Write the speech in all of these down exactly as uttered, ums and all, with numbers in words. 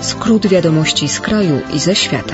Skrót wiadomości z kraju i ze świata.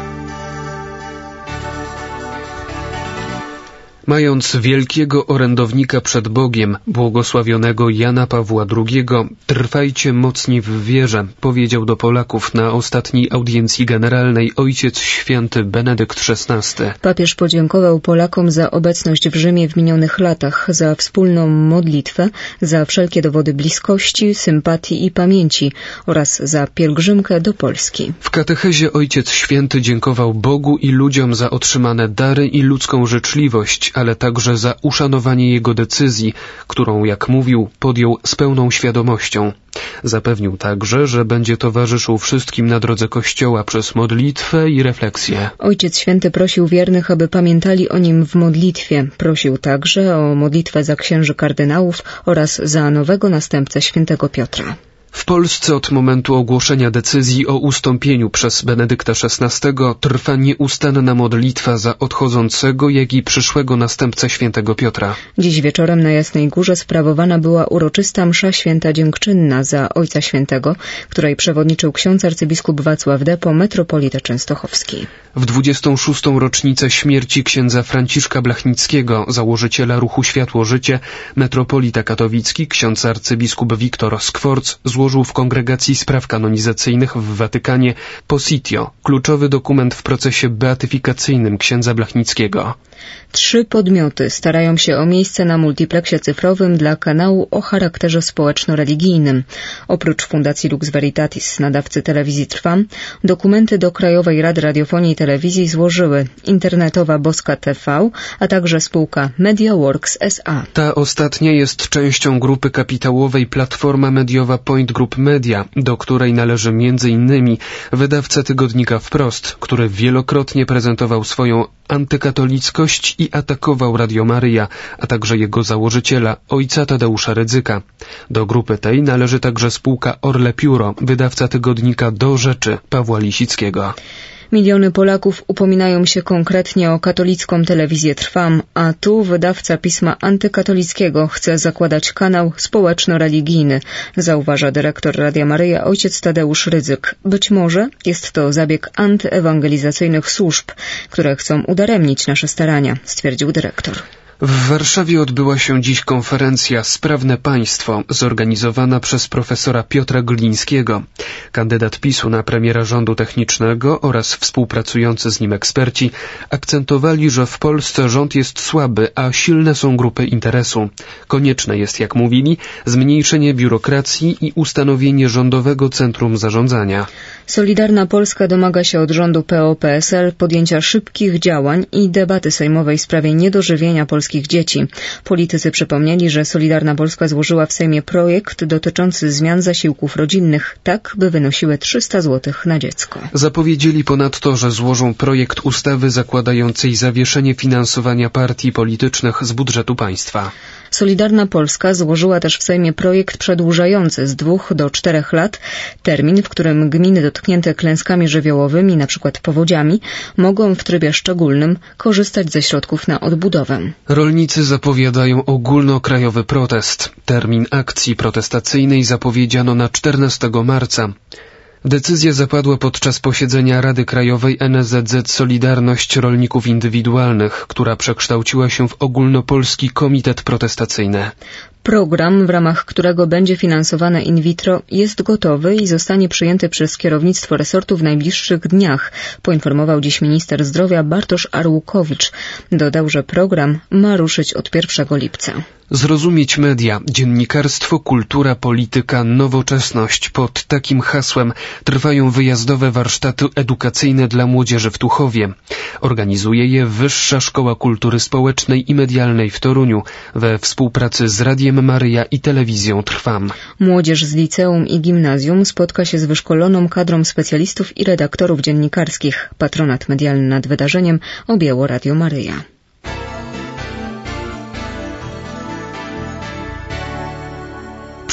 Mając wielkiego orędownika przed Bogiem, błogosławionego Jana Pawła drugiego, trwajcie mocni w wierze, powiedział do Polaków na ostatniej audiencji generalnej Ojciec Święty Benedykt szesnasty. Papież podziękował Polakom za obecność w Rzymie w minionych latach, za wspólną modlitwę, za wszelkie dowody bliskości, sympatii i pamięci oraz za pielgrzymkę do Polski. W katechezie Ojciec Święty dziękował Bogu i ludziom za otrzymane dary i ludzką życzliwość, ale także za uszanowanie jego decyzji, którą, jak mówił, podjął z pełną świadomością. Zapewnił także, że będzie towarzyszył wszystkim na drodze Kościoła przez modlitwę i refleksję. Ojciec Święty prosił wiernych, aby pamiętali o nim w modlitwie. Prosił także o modlitwę za księży kardynałów oraz za nowego następcę świętego Piotra. W Polsce od momentu ogłoszenia decyzji o ustąpieniu przez Benedykta szesnastego trwa nieustanna modlitwa za odchodzącego, jak i przyszłego następcę świętego Piotra. Dziś wieczorem na Jasnej Górze sprawowana była uroczysta msza święta dziękczynna za Ojca Świętego, której przewodniczył ksiądz arcybiskup Wacław Depo, metropolita częstochowski. W dwudziestą szóstą rocznicę śmierci księdza Franciszka Blachnickiego, założyciela ruchu Światło-Życie, metropolita katowicki, ksiądz arcybiskup Wiktor Skworc złożył w Kongregacji Spraw Kanonizacyjnych w Watykanie Positio, kluczowy dokument w procesie beatyfikacyjnym księdza Blachnickiego. Trzy podmioty starają się o miejsce na multipleksie cyfrowym dla kanału o charakterze społeczno-religijnym. Oprócz Fundacji Lux Veritatis, nadawcy telewizji Trwam, dokumenty do Krajowej Rady Radiofonii i Telewizji złożyły internetowa Boska T V, a także spółka MediaWorks S A. Ta ostatnia jest częścią grupy kapitałowej Platforma Mediowa Point Group Media, do której należy między innymi wydawca tygodnika Wprost, który wielokrotnie prezentował swoją antykatolickość i atakował Radio Maryja, a także jego założyciela, ojca Tadeusza Rydzyka. Do grupy tej należy także spółka Orle Pióro, wydawca tygodnika Do Rzeczy Pawła Lisickiego. Miliony Polaków upominają się konkretnie o katolicką telewizję Trwam, a tu wydawca pisma antykatolickiego chce zakładać kanał społeczno-religijny, zauważa dyrektor Radia Maryja ojciec Tadeusz Rydzyk. Być może jest to zabieg antyewangelizacyjnych służb, które chcą udaremnić nasze starania, stwierdził dyrektor. W Warszawie odbyła się dziś konferencja Sprawne Państwo, zorganizowana przez profesora Piotra Glińskiego. Kandydat PiSu na premiera rządu technicznego oraz współpracujący z nim eksperci akcentowali, że w Polsce rząd jest słaby, a silne są grupy interesu. Konieczne jest, jak mówili, zmniejszenie biurokracji i ustanowienie rządowego centrum zarządzania. Solidarna Polska domaga się od rządu P O P S L podjęcia szybkich działań i debaty sejmowej w sprawie niedożywienia polskich dzieci. Politycy przypomnieli, że Solidarna Polska złożyła w Sejmie projekt dotyczący zmian zasiłków rodzinnych, tak by wynosiły trzysta złotych na dziecko. Zapowiedzieli ponadto, że złożą projekt ustawy zakładającej zawieszenie finansowania partii politycznych z budżetu państwa. Solidarna Polska złożyła też w Sejmie projekt przedłużający z dwóch do czterech lat termin, w którym gminy dotknięte klęskami żywiołowymi, np. powodziami, mogą w trybie szczególnym korzystać ze środków na odbudowę. Rolnicy zapowiadają ogólnokrajowy protest. Termin akcji protestacyjnej zapowiedziano na czternastego marca. Decyzja zapadła podczas posiedzenia Rady Krajowej N S Z Z Solidarność Rolników Indywidualnych, która przekształciła się w ogólnopolski komitet protestacyjny. Program, w ramach którego będzie finansowane in vitro, jest gotowy i zostanie przyjęty przez kierownictwo resortu w najbliższych dniach, poinformował dziś minister zdrowia Bartosz Arłukowicz. Dodał, że program ma ruszyć od pierwszego lipca. Zrozumieć media, dziennikarstwo, kultura, polityka, nowoczesność. Pod takim hasłem trwają wyjazdowe warsztaty edukacyjne dla młodzieży w Tuchowie. Organizuje je Wyższa Szkoła Kultury Społecznej i Medialnej w Toruniu we współpracy z Radiem Maryja i Telewizją Trwam. Młodzież z liceum i gimnazjum spotka się z wyszkoloną kadrą specjalistów i redaktorów dziennikarskich. Patronat medialny nad wydarzeniem objęło Radio Maryja.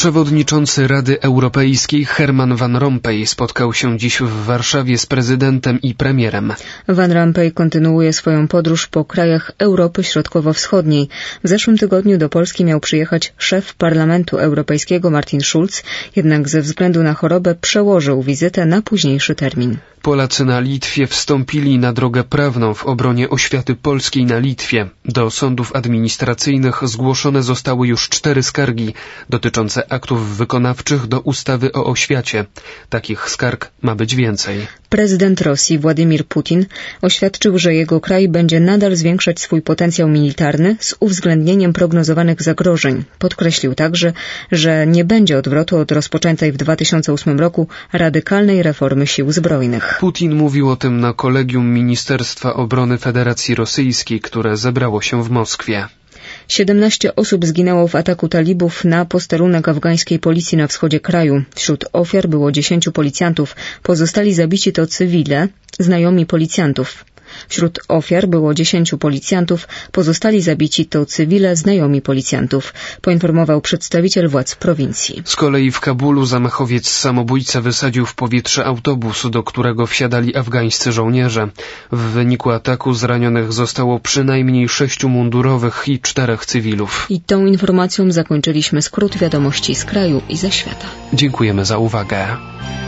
Przewodniczący Rady Europejskiej Herman Van Rompuy spotkał się dziś w Warszawie z prezydentem i premierem. Van Rompuy kontynuuje swoją podróż po krajach Europy Środkowo-Wschodniej. W zeszłym tygodniu do Polski miał przyjechać szef Parlamentu Europejskiego Martin Schulz, jednak ze względu na chorobę przełożył wizytę na późniejszy termin. Polacy na Litwie wstąpili na drogę prawną w obronie oświaty polskiej na Litwie. Do sądów administracyjnych zgłoszone zostały już cztery skargi dotyczące aktów wykonawczych do ustawy o oświacie. Takich skarg ma być więcej. Prezydent Rosji Władimir Putin oświadczył, że jego kraj będzie nadal zwiększać swój potencjał militarny z uwzględnieniem prognozowanych zagrożeń. Podkreślił także, że nie będzie odwrotu od rozpoczętej w dwa tysiące ósmym roku radykalnej reformy sił zbrojnych. Putin mówił o tym na kolegium Ministerstwa Obrony Federacji Rosyjskiej, które zebrało się w Moskwie. siedemnaście osób zginęło w ataku talibów na posterunek afgańskiej policji na wschodzie kraju. Wśród ofiar było dziesięciu policjantów. Pozostali zabici to cywile, znajomi policjantów. Wśród ofiar było dziesięciu policjantów, pozostali zabici to cywile, znajomi policjantów, poinformował przedstawiciel władz prowincji. Z kolei w Kabulu zamachowiec samobójca wysadził w powietrze autobus, do którego wsiadali afgańscy żołnierze. W wyniku ataku zranionych zostało przynajmniej sześciu mundurowych i czterech cywilów. I tą informacją zakończyliśmy skrót wiadomości z kraju i ze świata. Dziękujemy za uwagę.